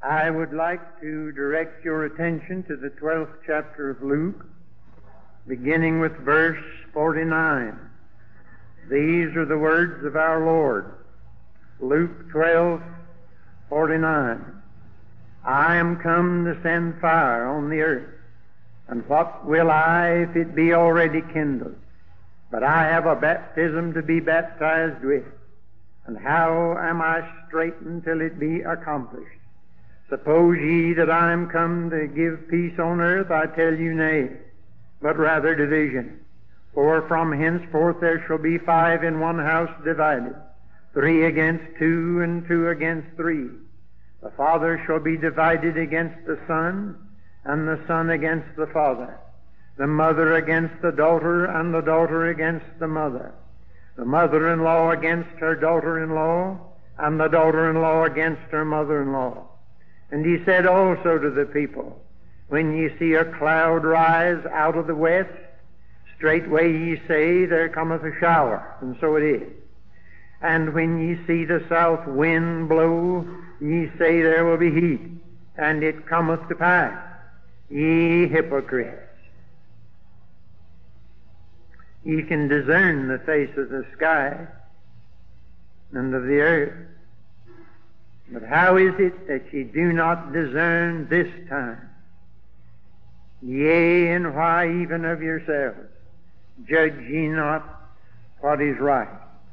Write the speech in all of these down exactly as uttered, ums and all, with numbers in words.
I would like to direct your attention to the twelfth chapter of Luke, beginning with verse forty-nine. These are the words of our Lord. Luke twelve forty-nine. I am come to send fire on the earth, and what will I if it be already kindled? But I have a baptism to be baptized with, and how am I straitened till it be accomplished? Suppose ye that I am come to give peace on earth? I tell you nay, but rather division. For from henceforth there shall be five in one house divided, three against two, and two against three. The father shall be divided against the son, and the son against the father. The mother against the daughter, and the daughter against the mother. The mother-in-law against her daughter-in-law, and the daughter-in-law against her mother-in-law. And he said also to the people, when ye see a cloud rise out of the west, straightway ye say, there cometh a shower, and so it is. And when ye see the south wind blow, ye say, there will be heat, and it cometh to pass. Ye hypocrites! Ye can discern the face of the sky and of the earth. But how is it that ye do not discern this time? Yea, and why even of yourselves judge ye not what is right?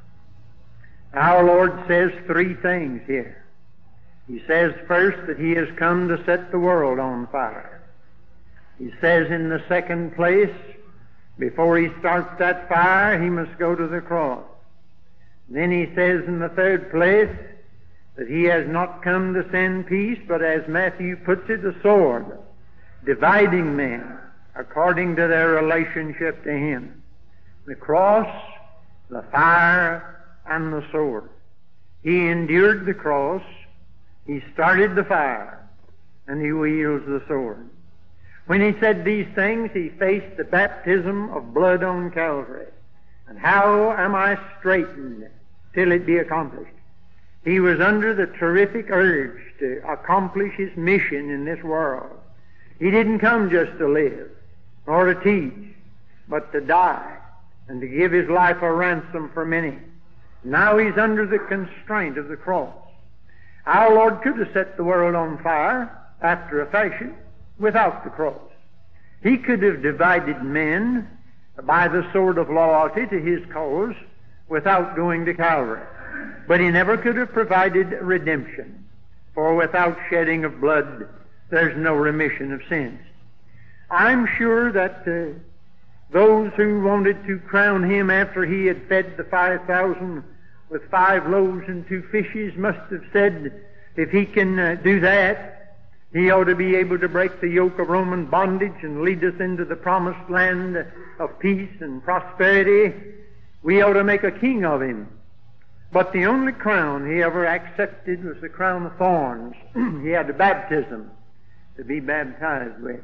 Our Lord says three things here. He says first that He has come to set the world on fire. He says in the second place, before He starts that fire, He must go to the cross. Then He says in the third place that He has not come to send peace, but as Matthew puts it, a sword, dividing men according to their relationship to Him. The cross, the fire, and the sword. He endured the cross, He started the fire, and He wields the sword. When He said these things, He faced the baptism of blood on Calvary. And how am I straitened till it be accomplished? He was under the terrific urge to accomplish His mission in this world. He didn't come just to live or to teach, but to die and to give His life a ransom for many. Now He's under the constraint of the cross. Our Lord could have set the world on fire after a fashion without the cross. He could have divided men by the sword of loyalty to His cause without going to Calvary. But He never could have provided redemption, for without shedding of blood there's no remission of sins. I'm sure that uh, those who wanted to crown Him after He had fed the five thousand with five loaves and two fishes must have said, if He can uh, do that, He ought to be able to break the yoke of Roman bondage and lead us into the promised land of peace and prosperity. We ought to make a king of Him. But the only crown He ever accepted was the crown of thorns. He had a baptism to be baptized with.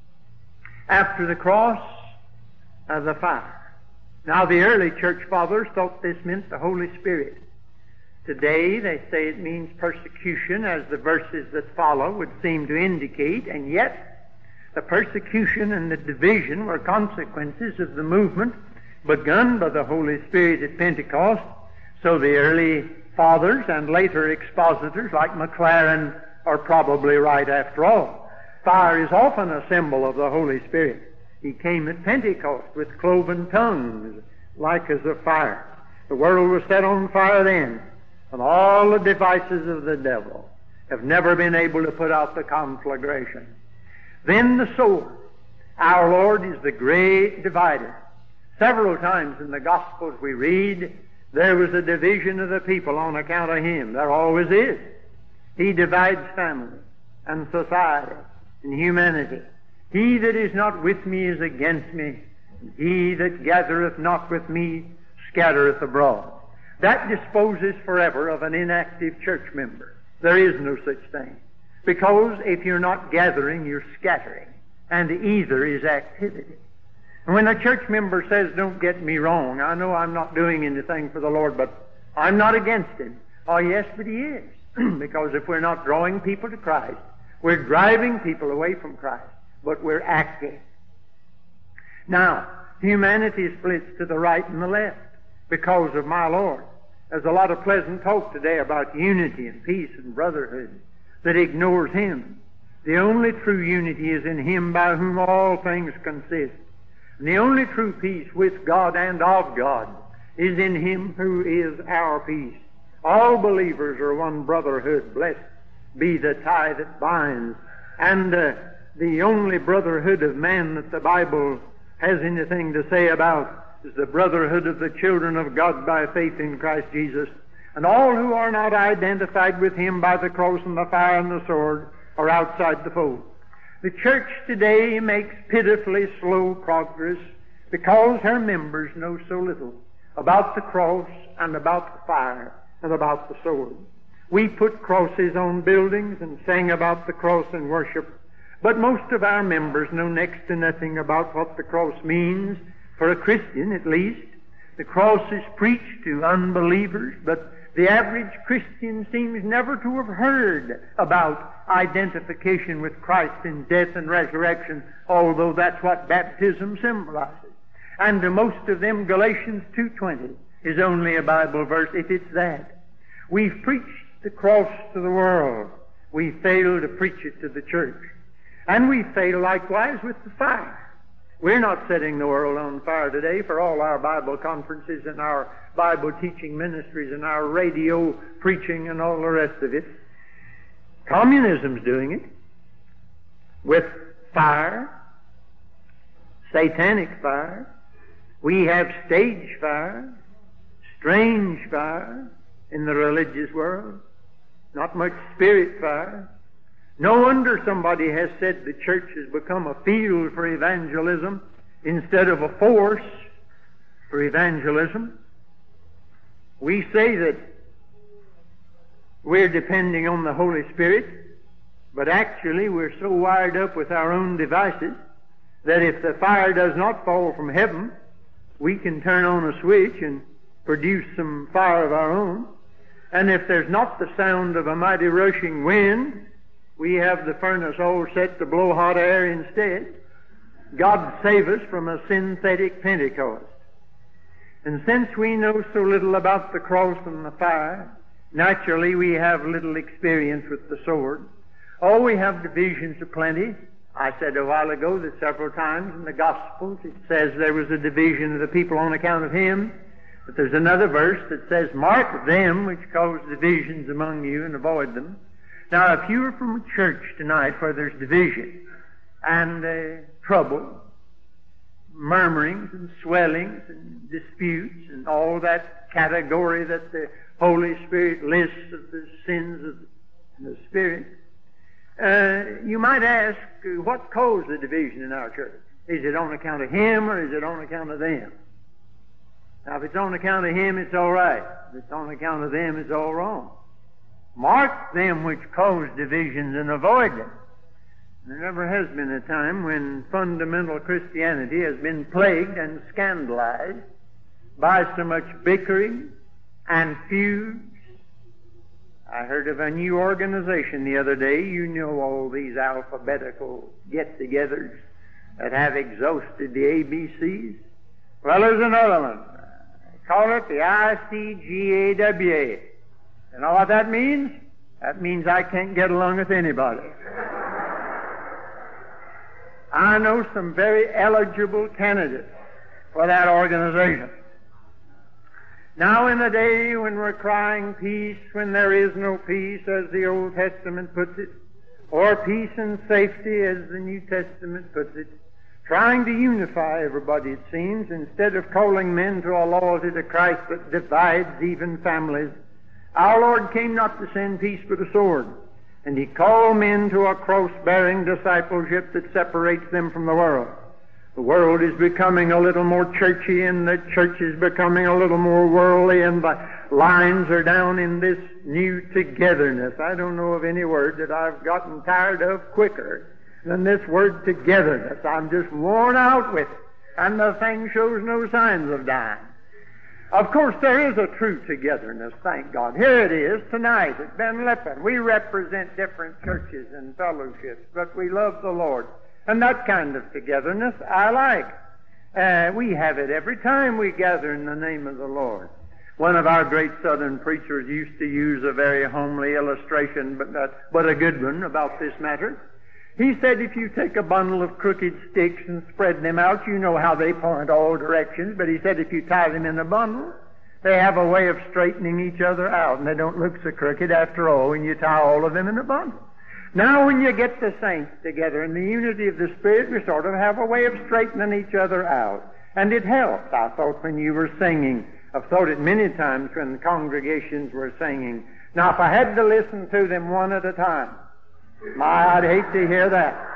After the cross, uh, the fire. Now the early church fathers thought this meant the Holy Spirit. Today they say it means persecution, as the verses that follow would seem to indicate, and yet the persecution and the division were consequences of the movement begun by the Holy Spirit at Pentecost. So the early fathers and later expositors like Maclaren are probably right after all. Fire is often a symbol of the Holy Spirit. He came at Pentecost with cloven tongues like as of fire. The world was set on fire then, and all the devices of the devil have never been able to put out the conflagration. Then the sword. Our Lord is the great divider. Several times in the Gospels we read there was a division of the people on account of Him. There always is. He divides family and society and humanity. He that is not with me is against me. He that gathereth not with me scattereth abroad. That disposes forever of an inactive church member. There is no such thing. Because if you're not gathering, you're scattering. And either is activity. And when a church member says, don't get me wrong, I know I'm not doing anything for the Lord, but I'm not against Him. Oh yes, but He is. Because if we're not drawing people to Christ, we're driving people away from Christ, but we're acting. Now, humanity splits to the right and the left because of my Lord. There's a lot of pleasant talk today about unity and peace and brotherhood that ignores Him. The only true unity is in Him by whom all things consist. And the only true peace with God and of God is in Him who is our peace. All believers are one brotherhood. Blessed be the tie that binds. And uh, the only brotherhood of man that the Bible has anything to say about is the brotherhood of the children of God by faith in Christ Jesus. And all who are not identified with Him by the cross and the fire and the sword are outside the fold. The church today makes pitifully slow progress because her members know so little about the cross and about the fire and about the sword. We put crosses on buildings and sing about the cross in worship, but most of our members know next to nothing about what the cross means, for a Christian at least. The cross is preached to unbelievers, but the average Christian seems never to have heard about identification with Christ in death and resurrection, although that's what baptism symbolizes. And to most of them, Galatians two twenty is only a Bible verse, if it's that. We've preached the cross to the world. We fail to preach it to the church. And we fail likewise with the fire. We're not setting the world on fire today for all our Bible conferences and our Bible teaching ministries and our radio preaching and all the rest of it. Communism's doing it with fire, satanic fire. We have stage fire, strange fire in the religious world, not much spirit fire. No wonder somebody has said the church has become a field for evangelism instead of a force for evangelism. We say that we're depending on the Holy Spirit, but actually we're so wired up with our own devices that if the fire does not fall from heaven, we can turn on a switch and produce some fire of our own. And if there's not the sound of a mighty rushing wind, we have the furnace all set to blow hot air instead. God save us from a synthetic Pentecost. And since we know so little about the cross and the fire, naturally we have little experience with the sword. Oh, we have divisions aplenty. I said a while ago that several times in the Gospels it says there was a division of the people on account of Him. But there's another verse that says, mark them which cause divisions among you and avoid them. Now, if you are from a church tonight where there's division and uh, trouble, murmurings and swellings and disputes and all that category that the Holy Spirit lists of the sins of the Spirit, uh, you might ask, uh, what caused the division in our church? Is it on account of Him or is it on account of them? Now, if it's on account of Him, it's all right. If it's on account of them, it's all wrong. Mark them which cause divisions and avoid them. There never has been a time when fundamental Christianity has been plagued and scandalized by so much bickering and feuds. I heard of a new organization the other day. You know all these alphabetical get-togethers that have exhausted the A B Cs. Well, there's another one. They call it the I C G A W A. You know what that means? That means I can't get along with anybody. I know some very eligible candidates for that organization. Now in a day when we're crying peace when there is no peace, as the Old Testament puts it, or peace and safety, as the New Testament puts it, trying to unify everybody, it seems, instead of calling men to a loyalty to Christ that divides even families. Our Lord came not to send peace but a sword, and He called men to a cross-bearing discipleship that separates them from the world. The world is becoming a little more churchy, and the church is becoming a little more worldly, and the lines are down in this new togetherness. I don't know of any word that I've gotten tired of quicker than this word togetherness. I'm just worn out with it, and the thing shows no signs of dying. Of course, there is a true togetherness, thank God. Here it is tonight at Ben Lippen. We represent different churches and fellowships, but we love the Lord. And that kind of togetherness I like. Uh, we have it every time we gather in the name of the Lord. One of our great Southern preachers used to use a very homely illustration, but, uh, but a good one about this matter. He said, if you take a bundle of crooked sticks and spread them out, you know how they point all directions. But he said, if you tie them in a bundle, they have a way of straightening each other out, and they don't look so crooked after all when you tie all of them in a bundle. Now, when you get the saints together in the unity of the Spirit, we sort of have a way of straightening each other out. And it helps, I thought, when you were singing. I've thought it many times when the congregations were singing. Now, if I had to listen to them one at a time, my, I'd hate to hear that.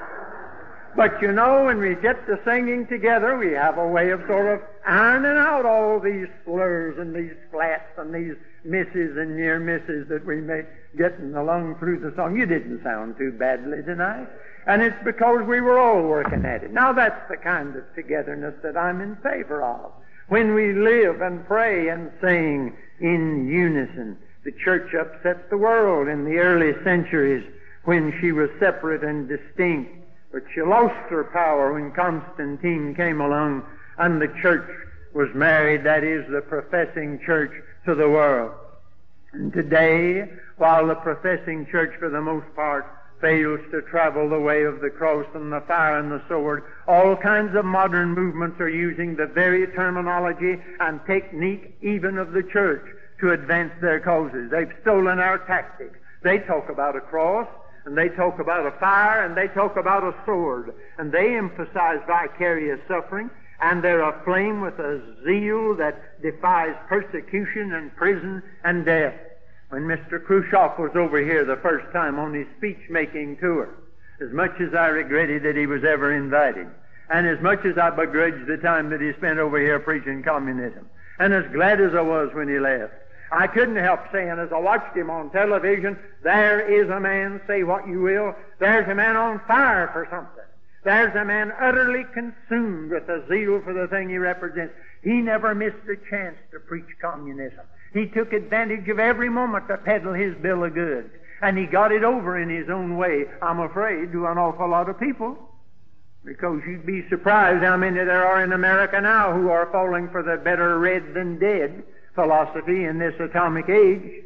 But you know, when we get the singing together, we have a way of sort of ironing out all these slurs and these flats and these misses and near misses that we may get along through the song. You didn't sound too badly tonight. And it's because we were all working at it. Now that's the kind of togetherness that I'm in favor of. When we live and pray and sing in unison. The church upset the world in the early centuries when she was separate and distinct. But she lost her power when Constantine came along and the church was married, that is, the professing church, to the world. And today, while the professing church for the most part fails to travel the way of the cross and the fire and the sword, all kinds of modern movements are using the very terminology and technique even of the church to advance their causes. They've stolen our tactics. They talk about a cross, and they talk about a fire, and they talk about a sword, and they emphasize vicarious suffering, and they're aflame with a zeal that defies persecution and prison and death. When Mister Khrushchev was over here the first time on his speech-making tour, as much as I regretted that he was ever invited, and as much as I begrudged the time that he spent over here preaching communism, and as glad as I was when he left, I couldn't help saying, as I watched him on television, there is a man, say what you will, there's a man on fire for something. There's a man utterly consumed with a zeal for the thing he represents. He never missed a chance to preach communism. He took advantage of every moment to peddle his bill of goods. And he got it over in his own way, I'm afraid, to an awful lot of people. Because you'd be surprised how many there are in America now who are falling for the better read than dead philosophy in this atomic age.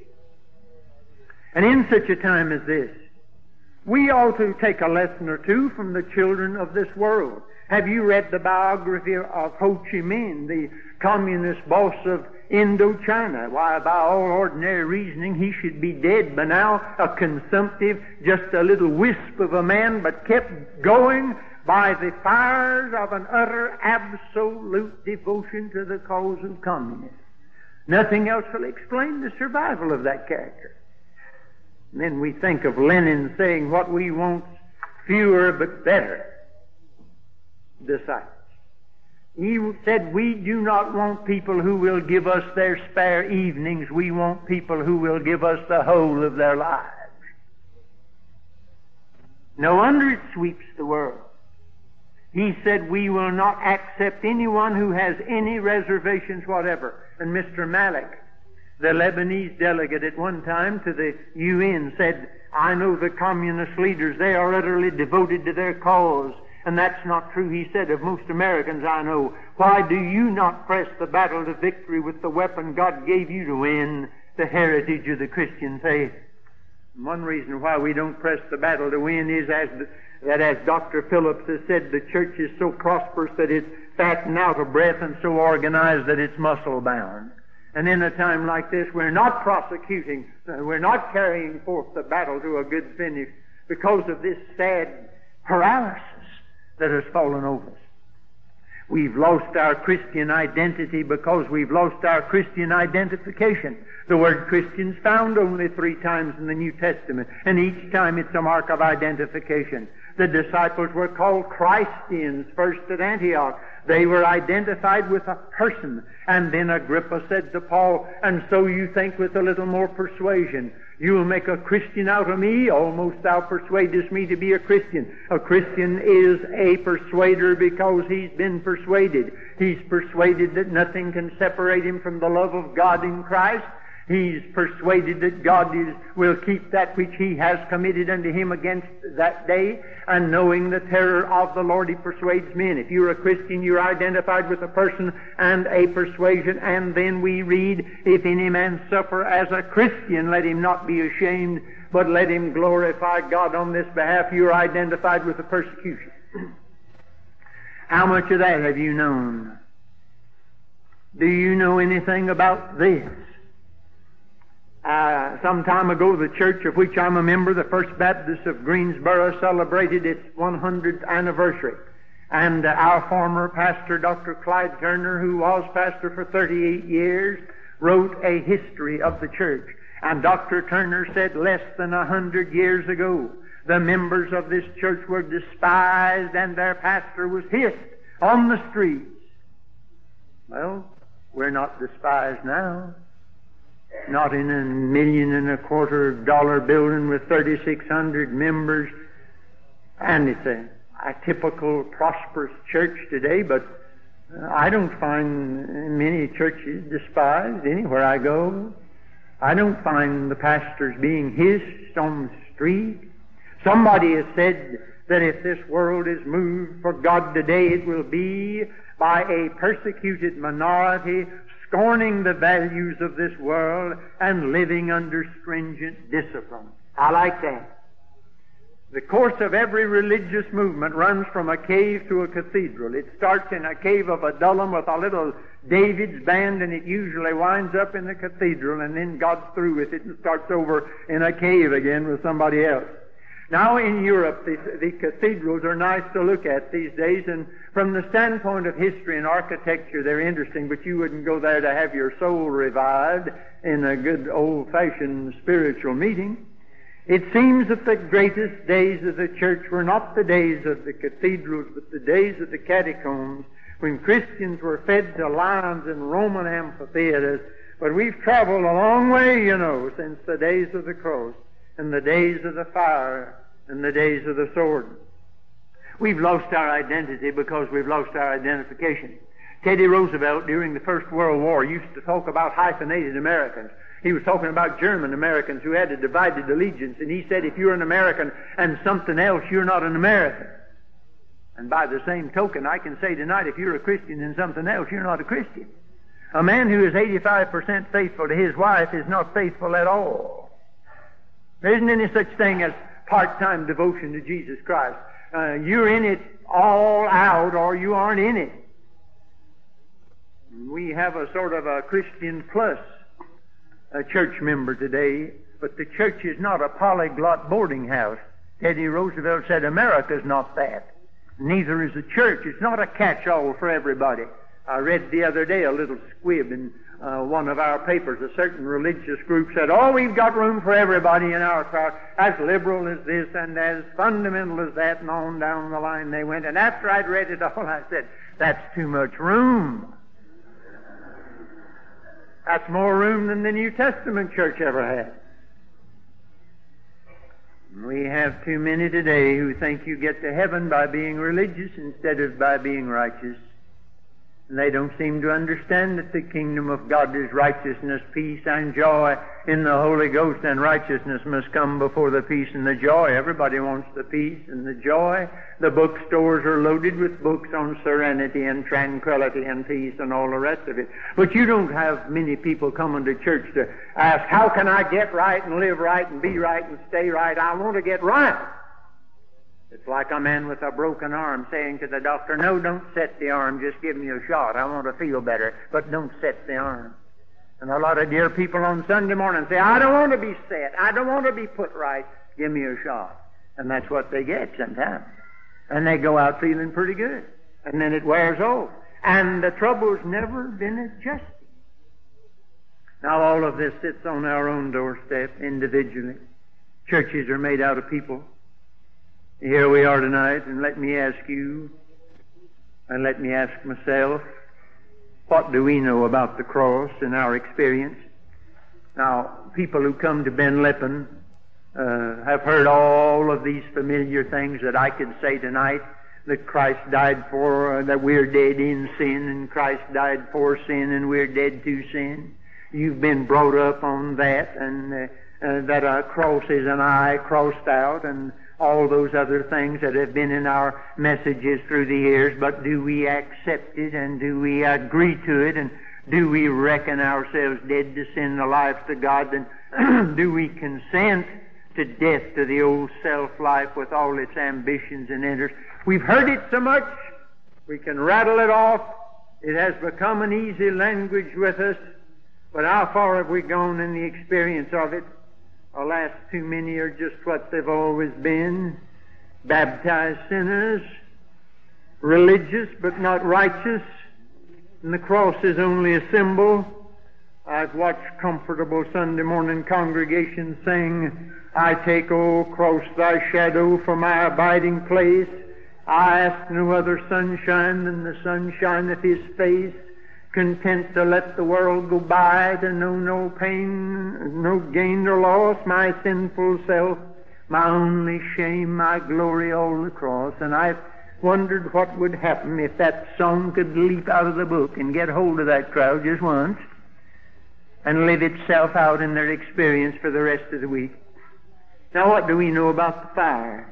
And in such a time as this, we ought to take a lesson or two from the children of this world. Have you read the biography of Ho Chi Minh, the communist boss of Indochina? Why, by all ordinary reasoning, he should be dead by now, a consumptive, just a little wisp of a man, but kept going by the fires of an utter, absolute devotion to the cause of communism. Nothing else will explain the survival of that character. And then we think of Lenin saying, what we want, fewer but better disciples. He said, we do not want people who will give us their spare evenings. We want people who will give us the whole of their lives. No wonder it sweeps the world. He said, we will not accept anyone who has any reservations whatever. And Mister Malik, the Lebanese delegate at one time to the U N, said, I know the communist leaders, they are utterly devoted to their cause. And that's not true, he said, of most Americans I know. Why do you not press the battle to victory with the weapon God gave you to win the heritage of the Christian faith? And one reason why we don't press the battle to win is as the, that, as Doctor Phillips has said, the church is so prosperous that it's fattened out of breath and so organized that it's muscle-bound. And in a time like this, we're not prosecuting, we're not carrying forth the battle to a good finish because of this sad paralysis that has fallen over us. We've lost our Christian identity because we've lost our Christian identification. The word Christian's found only three times in the New Testament, and each time it's a mark of identification. The disciples were called Christians first at Antioch. They were identified with a person. And then Agrippa said to Paul, and so you think with a little more persuasion, You'll make a Christian out of me. Almost thou persuadest me to be a Christian. A Christian is a persuader because he's been persuaded. He's persuaded that nothing can separate him from the love of God in Christ. He's persuaded that God is, will keep that which He has committed unto him against that day. And knowing the terror of the Lord, he persuades men. If you're a Christian, you're identified with a person and a persuasion. And then we read, if any man suffer as a Christian, let him not be ashamed, but let him glorify God on this behalf. You're identified with the persecution. How much of that have you known? Do you know anything about this? Uh, some time ago, the church of which I'm a member, the First Baptist of Greensboro, celebrated its one hundredth anniversary. And uh, our former pastor, Doctor Clyde Turner, who was pastor for thirty-eight years, wrote a history of the church. And Doctor Turner said less than a hundred years ago, the members of this church were despised and their pastor was hissed on the streets. Well, we're not despised now. Not in a million and a quarter dollar building with thirty-six hundred members. And it's a, a typical prosperous church today, but I don't find many churches despised anywhere I go. I don't find the pastors being hissed on the street. Somebody has said that if this world is moved for God today, it will be by a persecuted minority scorning the values of this world and living under stringent discipline. I like that. The course of every religious movement runs from a cave to a cathedral. It starts in a cave of Adullam with a little David's band, and it usually winds up in the cathedral, and then God's through with it and starts over in a cave again with somebody else. Now in Europe, the, the cathedrals are nice to look at these days, and from the standpoint of history and architecture, they're interesting, but you wouldn't go there to have your soul revived in a good old-fashioned spiritual meeting. It seems that the greatest days of the church were not the days of the cathedrals, but the days of the catacombs, when Christians were fed to lions in Roman amphitheaters. But we've traveled a long way, you know, since the days of the cross, and the days of the fire, and the days of the sword. We've lost our identity because we've lost our identification. Teddy Roosevelt, during the First World War, used to talk about hyphenated Americans. He was talking about German Americans who had a divided allegiance, and he said, if you're an American and something else, you're not an American. And by the same token, I can say tonight, if you're a Christian and something else, you're not a Christian. A man who is eighty-five percent faithful to his wife is not faithful at all. There isn't any such thing as part-time devotion to Jesus Christ. Uh, you're in it all out, or you aren't in it. We have a sort of a Christian plus a church member today, but the church is not a polyglot boarding house. Teddy Roosevelt said America's not that. Neither is the church. It's not a catch-all for everybody. I read the other day a little squib in uh, one of our papers. A certain religious group said, oh, we've got room for everybody in our crowd, as liberal as this and as fundamental as that, and on down the line they went. And after I'd read it all, I said, that's too much room. That's more room than the New Testament church ever had. We have too many today who think you get to heaven by being religious instead of by being righteous. And they don't seem to understand that the kingdom of God is righteousness, peace, and joy in the Holy Ghost, and righteousness must come before the peace and the joy. Everybody wants the peace and the joy. The bookstores are loaded with books on serenity and tranquility and peace and all the rest of it. But you don't have many people coming to church to ask, how can I get right and live right and be right and stay right? I want to get right. It's like a man with a broken arm saying to the doctor, no, don't set the arm, just give me a shot. I want to feel better, but don't set the arm. And a lot of dear people on Sunday morning say, I don't want to be set. I don't want to be put right. Give me a shot. And that's what they get sometimes. And they go out feeling pretty good. And then it wears off. And the trouble's never been adjusted. Now all of this sits on our own doorstep individually. Churches are made out of people. Here we are tonight, and let me ask you, and let me ask myself, what do we know about the cross in our experience? Now, people who come to Ben Lippen uh, have heard all of these familiar things that I could say tonight, that Christ died for, uh, that we're dead in sin, and Christ died for sin, and we're dead to sin. You've been brought up on that, and uh, uh, that a cross is an I crossed out, and all those other things that have been in our messages through the years. But do we accept it, and do we agree to it, and do we reckon ourselves dead to sin, alive to God, and do we consent to death to the old self-life with all its ambitions and interests? We've heard it so much, we can rattle it off. It has become an easy language with us, but how far have we gone in the experience of it? Alas, too many are just what they've always been, baptized sinners, religious but not righteous, and the cross is only a symbol. I've watched comfortable Sunday morning congregations sing, I take, O cross, thy shadow for my abiding place. I ask no other sunshine than the sunshine of his face. Content to let the world go by, to know no pain, no gain nor loss, my sinful self, my only shame, my glory, all the cross. And I've wondered what would happen if that song could leap out of the book and get hold of that crowd just once and live itself out in their experience for the rest of the week. Now, what do we know about the fire?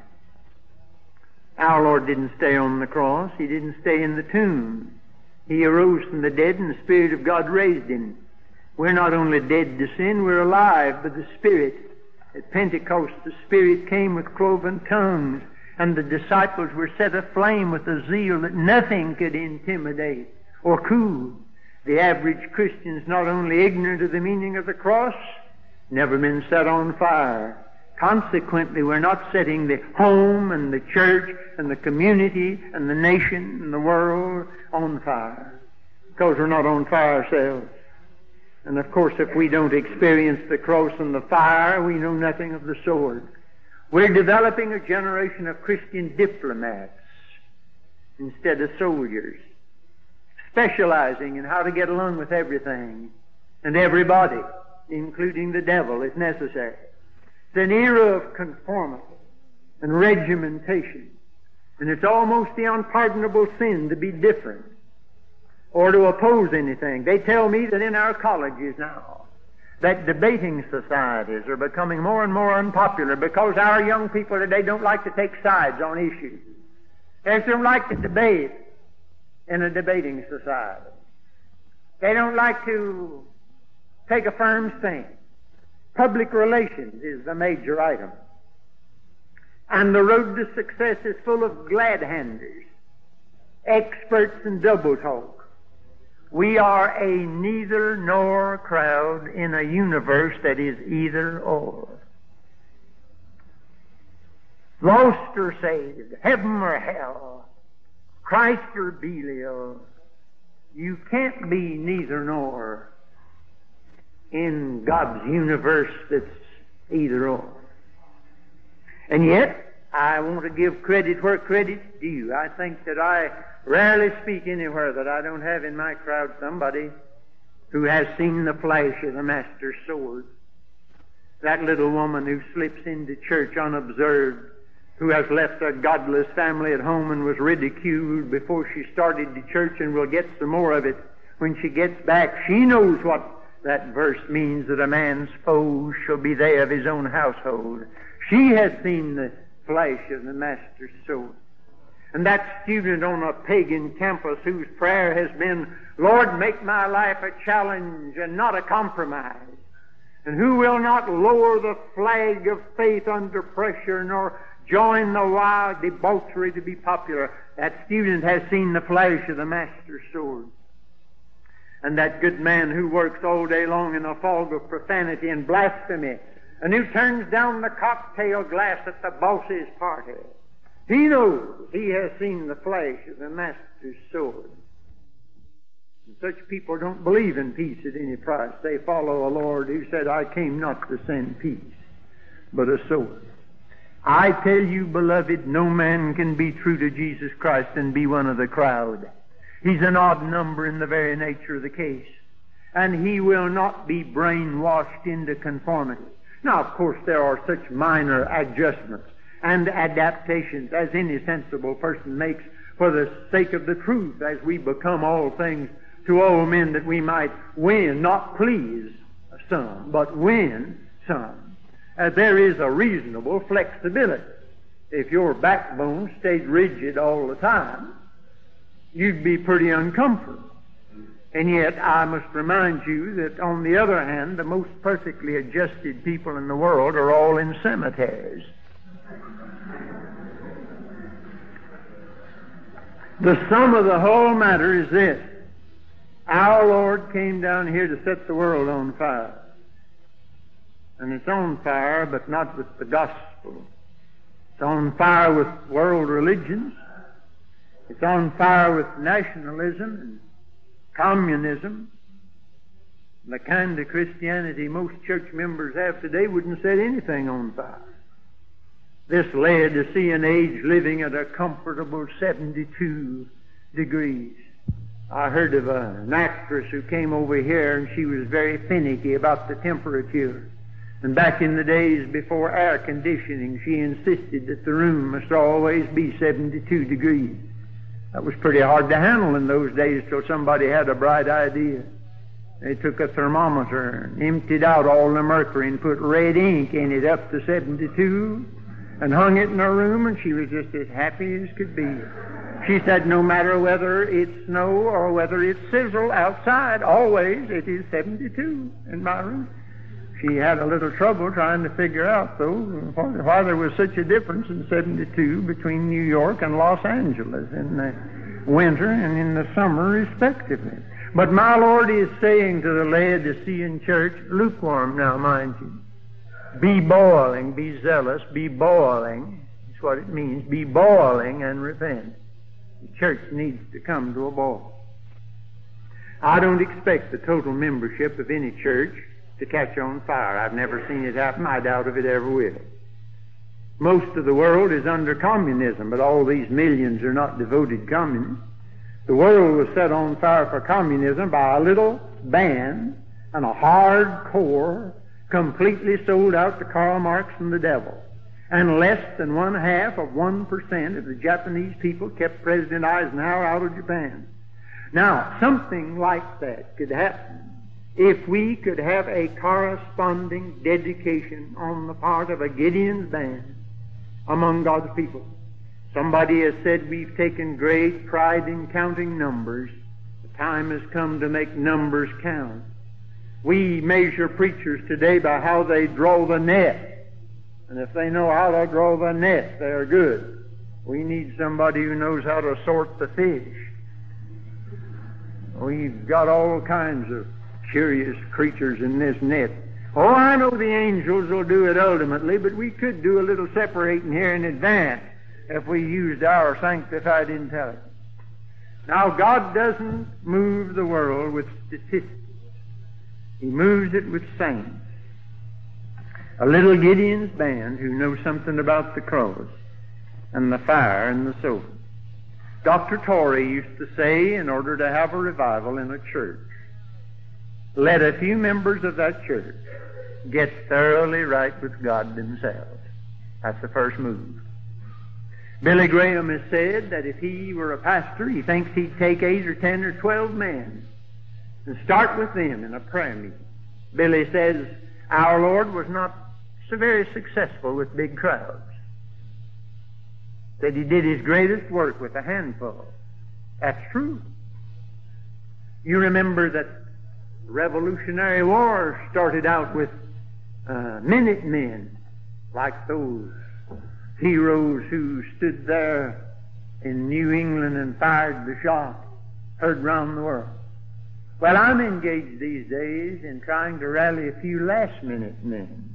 Our Lord didn't stay on the cross. He didn't stay in the tomb. He arose from the dead, and the Spirit of God raised him. We're not only dead to sin, we're alive by the Spirit. At Pentecost, the Spirit came with cloven tongues, and the disciples were set aflame with a zeal that nothing could intimidate or cool. The average Christian's not only ignorant of the meaning of the cross, never been set on fire. Consequently, we're not setting the home and the church and the community and the nation and the world on fire, because we're not on fire ourselves. And of course, if we don't experience the cross and the fire, we know nothing of the sword. We're developing a generation of Christian diplomats instead of soldiers, specializing in how to get along with everything and everybody, including the devil, if necessary. It's an era of conformity and regimentation, and it's almost the unpardonable sin to be different or to oppose anything. They tell me that in our colleges now, that debating societies are becoming more and more unpopular because our young people today don't like to take sides on issues. They don't like to debate in a debating society. They don't like to take a firm stand. Public relations is the major item. And the road to success is full of glad-handers, experts in double talk. We are a neither nor crowd in a universe that is either or. Lost or saved, heaven or hell, Christ or Belial. You can't be neither nor in God's universe that's either or. And yet, I want to give credit where credit's due. I think that I rarely speak anywhere that I don't have in my crowd somebody who has seen the flash of the Master's sword. That little woman who slips into church unobserved, who has left a godless family at home and was ridiculed before she started the church and will get some more of it when she gets back. She knows what that verse means, that a man's foes shall be they of his own household. She has seen the flash of the Master's sword. And that student on a pagan campus whose prayer has been, Lord, make my life a challenge and not a compromise, and who will not lower the flag of faith under pressure nor join the wild debauchery to be popular, that student has seen the flash of the Master's sword. And that good man who works all day long in a fog of profanity and blasphemy, and who turns down the cocktail glass at the boss's party, he knows he has seen the flash of the Master's sword. And such people don't believe in peace at any price. They follow a Lord who said, I came not to send peace, but a sword. I tell you, beloved, no man can be true to Jesus Christ and be one of the crowd. He's an odd number in the very nature of the case. and he will not be brainwashed into conformity. Now, of course, there are such minor adjustments and adaptations as any sensible person makes for the sake of the truth, as we become all things to all men, that we might win, not please some, but win some. Uh, there is a reasonable flexibility. If your backbone stayed rigid all the time, you'd be pretty uncomfortable. And yet, I must remind you that, on the other hand, the most perfectly adjusted people in the world are all in cemeteries. The sum of the whole matter is this: our Lord came down here to set the world on fire. And it's on fire, but not with the gospel. It's on fire with world religions. It's on fire with nationalism and communism. The kind of Christianity most church members have today wouldn't set anything on fire. This Laodicean age living at a comfortable seventy-two degrees. I heard of a, an actress who came over here, and she was very finicky about the temperature. And back in the days before air conditioning, she insisted that the room must always be seventy-two degrees. That was pretty hard to handle in those days till somebody had a bright idea. They took a thermometer and emptied out all the mercury and put red ink in it up to seventy-two and hung it in her room, and she was just as happy as could be. She said no matter whether it's snow or whether it's sizzle outside, always it is seventy-two in my room. She had a little trouble trying to figure out, though, why there was such a difference in seventy-two between New York and Los Angeles in the winter and in the summer, respectively. But my Lord is saying to the Laodicean church, lukewarm now, mind you, be boiling, be zealous, be boiling. That's what it means, be boiling and repent. The church needs to come to a boil. I don't expect the total membership of any church to catch on fire. I've never seen it happen. I doubt if it ever will. Most of the world is under communism, but all these millions are not devoted communists. The world was set on fire for communism by a little band and a hardcore, completely sold out to Karl Marx and the devil. And less than one half of one percent of the Japanese people kept President Eisenhower out of Japan. Now, something like that could happen if we could have a corresponding dedication on the part of a Gideon's band among God's people. Somebody has said we've taken great pride in counting numbers. The time has come to make numbers count. We measure preachers today by how they draw the net. And if they know how to draw the net, they're good. We need somebody who knows how to sort the fish. We've got all kinds of curious creatures in this net. Oh, I know the angels will do it ultimately, but we could do a little separating here in advance if we used our sanctified intelligence. Now, God doesn't move the world with statistics. He moves it with saints. A little Gideon's band who knows something about the cross and the fire and the sword. Doctor Torrey used to say, in order to have a revival in a church, let a few members of that church get thoroughly right with God themselves. That's the first move. Billy Graham has said that if he were a pastor, he thinks he'd take eight or ten or twelve men and start with them in a prayer meeting. Billy says our Lord was not so very successful with big crowds. That he did his greatest work with a handful. That's true. You remember that Revolutionary War started out with uh, Minutemen, like those heroes who stood there in New England and fired the shot, heard round the world. Well, I'm engaged these days in trying to rally a few last-minute men.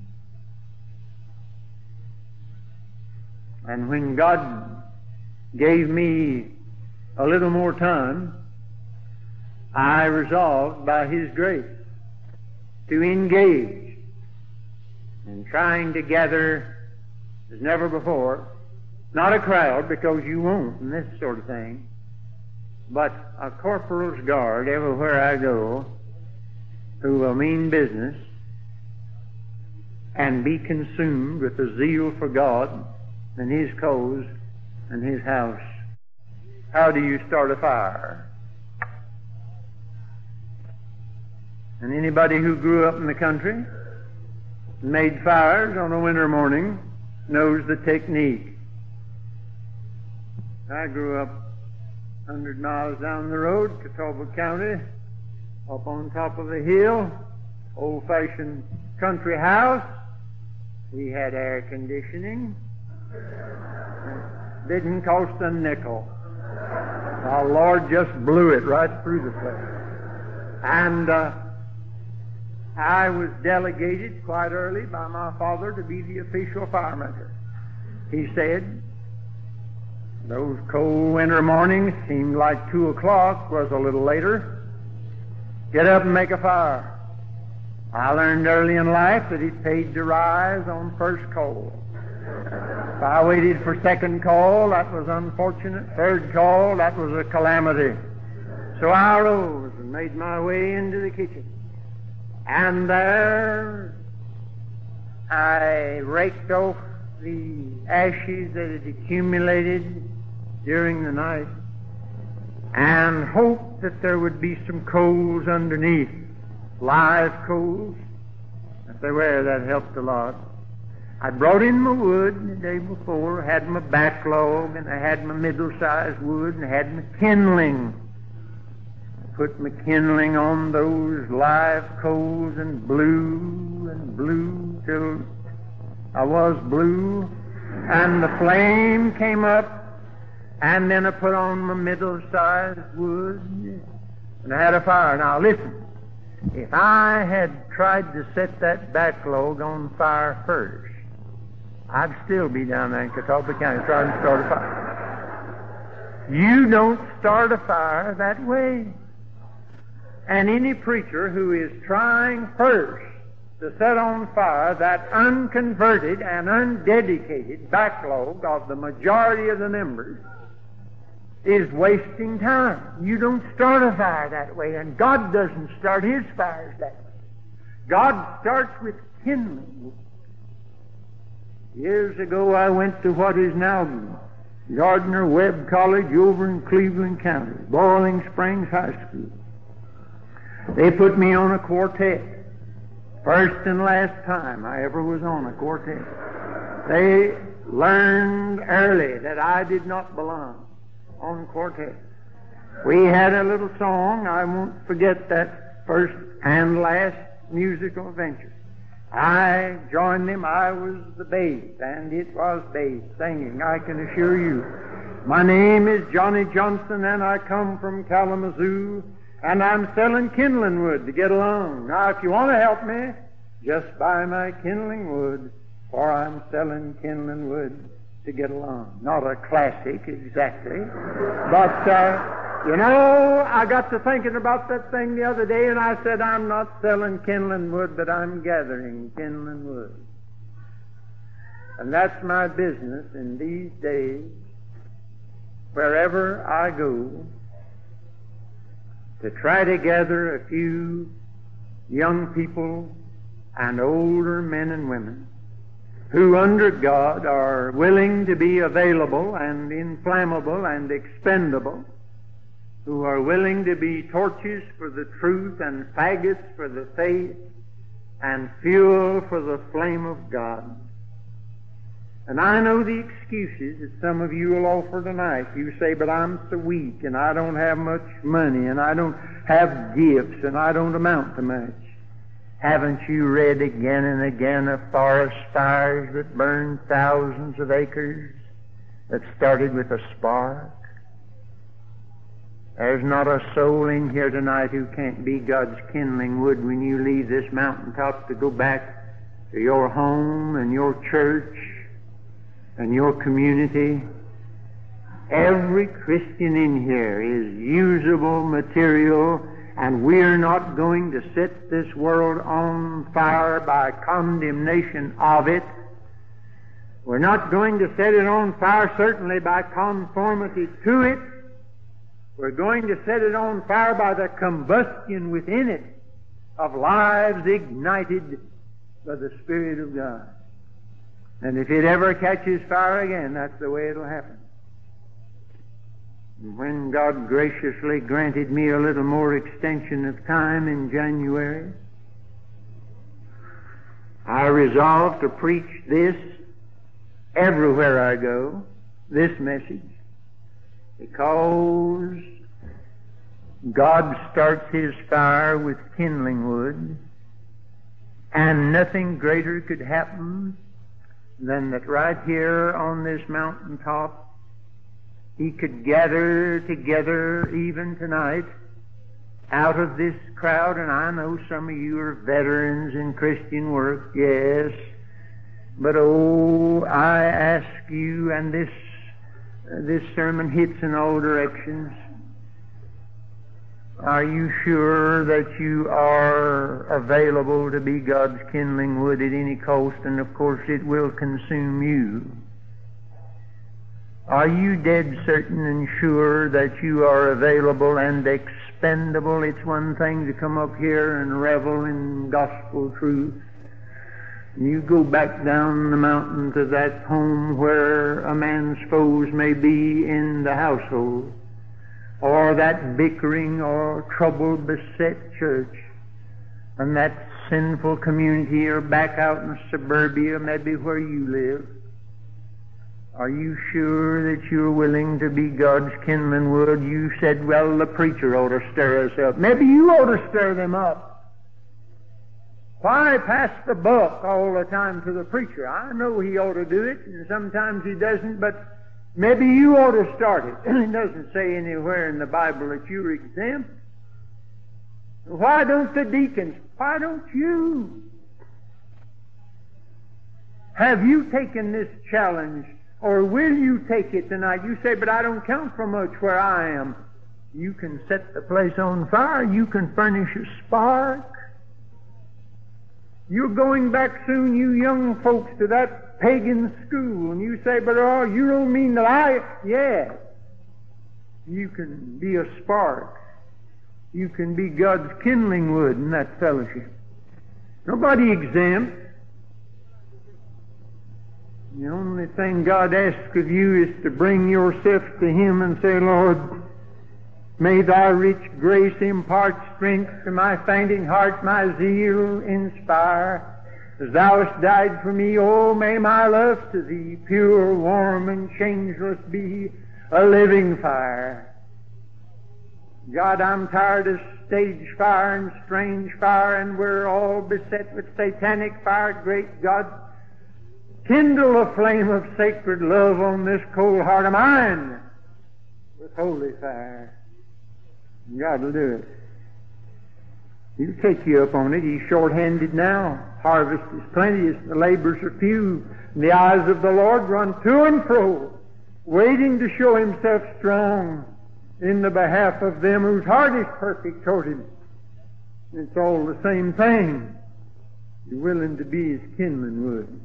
And when God gave me a little more time, I resolved by His grace to engage in trying to gather as never before, not a crowd, because you won't and this sort of thing, but a corporal's guard everywhere I go who will mean business and be consumed with a zeal for God and His cause and His house. How do you start a fire? And anybody who grew up in the country, made fires on a winter morning, knows the technique. I grew up a hundred miles down the road, Catawba County, up on top of a hill, old-fashioned country house. We had air conditioning. It didn't cost a nickel. Our Lord just blew it right through the place. And uh, I was delegated quite early by my father to be the official firemaker. He said, those cold winter mornings seemed like two o'clock, was a little later. Get up and make a fire. I learned early in life that it paid to rise on first call. If I waited for second call, that was unfortunate. Third call, that was a calamity. So I rose and made my way into the kitchen. And there I raked off the ashes that had accumulated during the night and hoped that there would be some coals underneath, live coals. If they were, that helped a lot. I brought in my wood the day before, had my backlog, and I had my middle-sized wood, and I had my kindling. Put my kindling on those live coals and blew and blew till I was blue, and the flame came up, and then I put on my middle-sized wood, and I had a fire. Now listen, if I had tried to set that backlog on fire first, I'd still be down there in Catawba County trying to start a fire. You don't start a fire that way. And any preacher who is trying first to set on fire that unconverted and undedicated backlog of the majority of the members is wasting time. You don't start a fire that way, and God doesn't start His fires that way. God starts with kindling. Years ago I went to what is now Gardner Webb College over in Cleveland County, Boiling Springs High School. They put me on a quartet. First and last time I ever was on a quartet. They learned early that I did not belong on quartet. We had a little song. I won't forget that first and last musical venture. I joined them. I was the bass, and it was bass singing, I can assure you. My name is Johnny Johnson, and I come from Kalamazoo, and I'm selling kindling wood to get along. Now, if you want to help me, just buy my kindling wood, for I'm selling kindling wood to get along. Not a classic exactly, but uh, you know, I got to thinking about that thing the other day, and I said, I'm not selling kindling wood, but I'm gathering kindling wood. And that's my business in these days, wherever I go, to try to gather a few young people and older men and women who under God are willing to be available and inflammable and expendable, who are willing to be torches for the truth and faggots for the faith and fuel for the flame of God. And I know the excuses that some of you will offer tonight. You say, but I'm so weak, and I don't have much money, and I don't have gifts, and I don't amount to much. Haven't you read again and again of forest fires that burned thousands of acres that started with a spark? There's not a soul in here tonight who can't be God's kindling wood when you leave this mountaintop to go back to your home and your church and your community. Every Christian in here is usable material, and we're not going to set this world on fire by condemnation of it. We're not going to set it on fire certainly by conformity to it. We're going to set it on fire by the combustion within it of lives ignited by the Spirit of God. And if it ever catches fire again, that's the way it'll happen. When God graciously granted me a little more extension of time in January, I resolved to preach this everywhere I go, this message, because God starts His fire with kindling wood, and nothing greater could happen than that right here on this mountaintop He could gather together even tonight out of this crowd. And I know some of you are veterans in Christian work, yes, but oh, I ask you, and this uh, this sermon hits in all directions, are you sure that you are available to be God's kindling wood at any cost? And of course it will consume you. Are you dead certain and sure that you are available and expendable? It's one thing to come up here and revel in gospel truth. You go back down the mountain to that home where a man's foes may be in the household, or that bickering or trouble beset church, and that sinful community, or back out in suburbia, maybe where you live. Are you sure that you're willing to be God's kindling wood? You said, well, the preacher ought to stir us up. Maybe you ought to stir them up. Why pass the buck all the time to the preacher? I know he ought to do it, and sometimes he doesn't, but maybe you ought to start it. It doesn't say anywhere in the Bible that you're exempt. Why don't the deacons? Why don't you? Have you taken this challenge? Or will you take it tonight? You say, but I don't count for much where I am. You can set the place on fire. You can furnish a spark. You're going back soon, you young folks, to that pagan school. And you say, but oh, you don't mean that I... Yes. You can be a spark. You can be God's kindling wood in that fellowship. Nobody exempt. The only thing God asks of you is to bring yourself to Him and say, Lord, may Thy rich grace impart strength to my fainting heart, my zeal inspire. As Thou hast died for me, oh, may my love to Thee, pure, warm, and changeless, be a living fire. God, I'm tired of stage fire and strange fire, and we're all beset with satanic fire. Great God, kindle a flame of sacred love on this cold heart of mine with holy fire. God will do it. He'll take you up on it. He's short-handed now. Harvest is plenty, the labors are few. And the eyes of the Lord run to and fro, waiting to show Himself strong in the behalf of them whose heart is perfect toward Him. It's all the same thing. You're willing to be His kindling wood.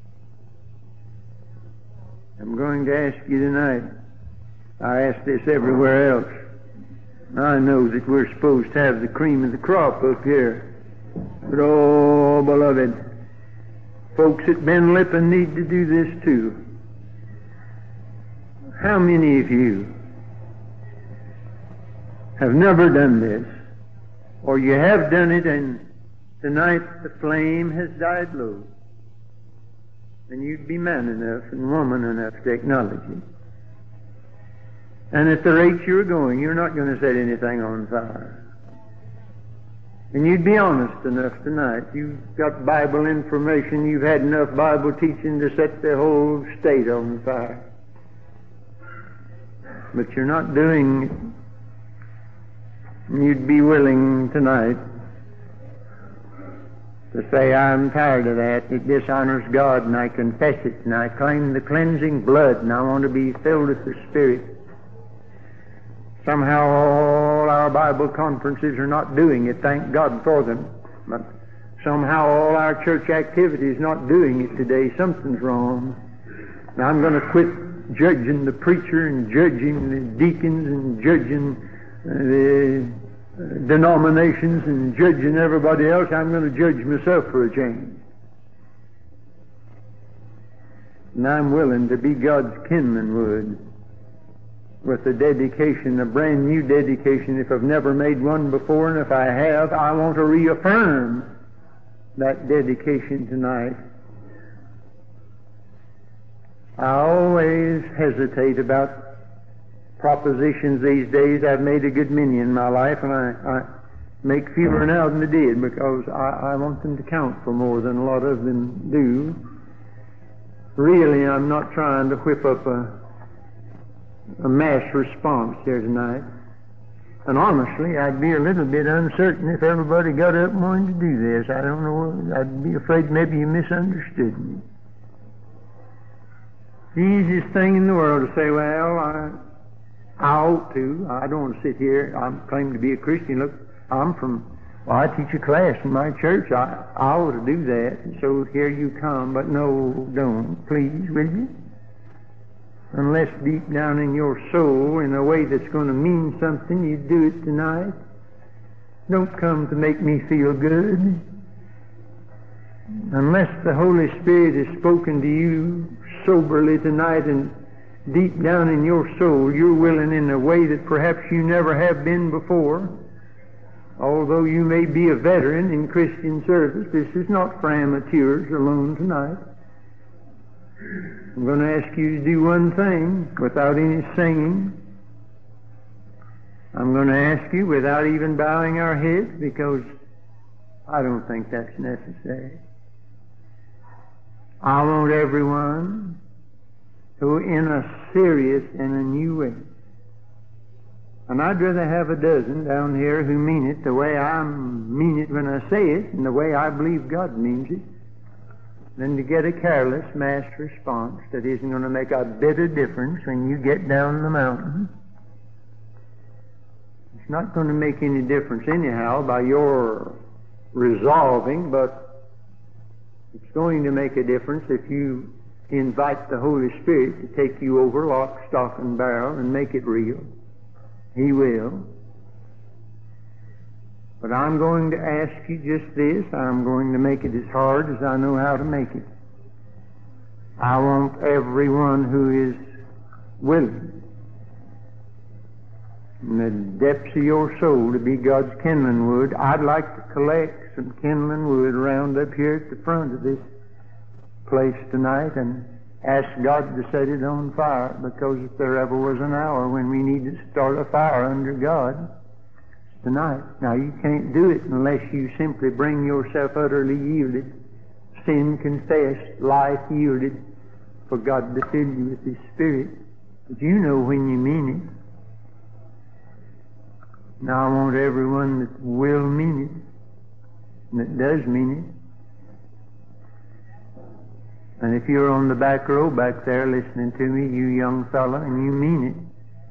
I'm going to ask you tonight, I ask this everywhere else. I know that we're supposed to have the cream of the crop up here. But oh, beloved, folks at Ben Lippen need to do this too. How many of you have never done this? Or you have done it and tonight the flame has died low? Then you'd be man enough and woman enough to acknowledge it. And at the rate you're going, you're not going to set anything on fire. And you'd be honest enough tonight. You've got Bible information. You've had enough Bible teaching to set the whole state on fire. But you're not doing it. And you'd be willing tonight to say, I'm tired of that. It dishonors God, and I confess it, and I claim the cleansing blood, and I want to be filled with the Spirit. Somehow all our Bible conferences are not doing it. Thank God for them. But somehow all our church activity is not doing it today. Something's wrong. Now I'm going to quit judging the preacher and judging the deacons and judging the denominations and judging everybody else, I'm going to judge myself for a change. And I'm willing to be God's kindling wood with a dedication, a brand new dedication. If I've never made one before, and if I have, I want to reaffirm that dedication tonight. I always hesitate about propositions these days. I've made a good many in my life, and I, I make fewer now than I did because I, I want them to count for more than a lot of them do. Really, I'm not trying to whip up a, a mass response here tonight. And honestly, I'd be a little bit uncertain if everybody got up and wanted to do this. I don't know. I'd be afraid maybe you misunderstood me. The easiest thing in the world to say, well, I, I ought to. I don't want to sit here. I claim to be a Christian. Look, I'm from, well, I teach a class in my church. I, I ought to do that. And so here you come. But no, don't. Please, will you? Unless deep down in your soul, in a way that's going to mean something, you do it tonight. Don't come to make me feel good. Unless the Holy Spirit has spoken to you soberly tonight and deep down in your soul, you're willing in a way that perhaps you never have been before. Although you may be a veteran in Christian service, this is not for amateurs alone tonight. I'm going to ask you to do one thing without any singing. I'm going to ask you without even bowing our heads, because I don't think that's necessary. I want everyone who, in a serious and a new way, and I'd rather have a dozen down here who mean it the way I mean it when I say it and the way I believe God means it, than to get a careless mass response that isn't going to make a bit of difference when you get down the mountain. It's not going to make any difference anyhow by your resolving, but it's going to make a difference if you invite the Holy Spirit to take you over lock, stock, and barrel and make it real. He will. But I'm going to ask you just this. I'm going to make it as hard as I know how to make it. I want everyone who is willing, in the depths of your soul, to be God's kindling wood. I'd like to collect some kindling wood around up here at the front of this place tonight and ask God to set it on fire, because if there ever was an hour when we need to start a fire under God, tonight. Now, you can't do it unless you simply bring yourself utterly yielded, sin confessed, life yielded, for God to fill you with His Spirit. But you know when you mean it. Now, I want everyone that will mean it, and that does mean it. And if you're on the back row back there listening to me, you young fella, and you mean it,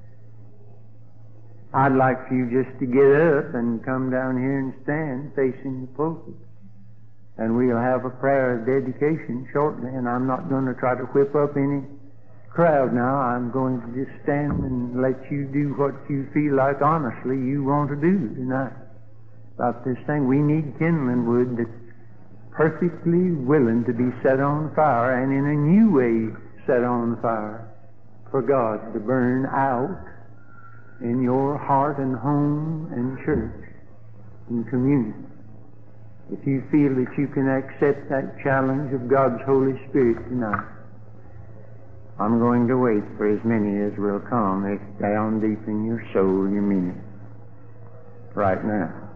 I'd like for you just to get up and come down here and stand facing the pulpit. And we'll have a prayer of dedication shortly, and I'm not going to try to whip up any crowd now. I'm going to just stand and let you do what you feel like honestly you want to do tonight about this thing. We need kindling wood that's perfectly willing to be set on fire, and in a new way set on fire for God to burn out in your heart and home and church and community. If you feel that you can accept that challenge of God's Holy Spirit tonight, I'm going to wait for as many as will come if down deep in your soul you mean it right now.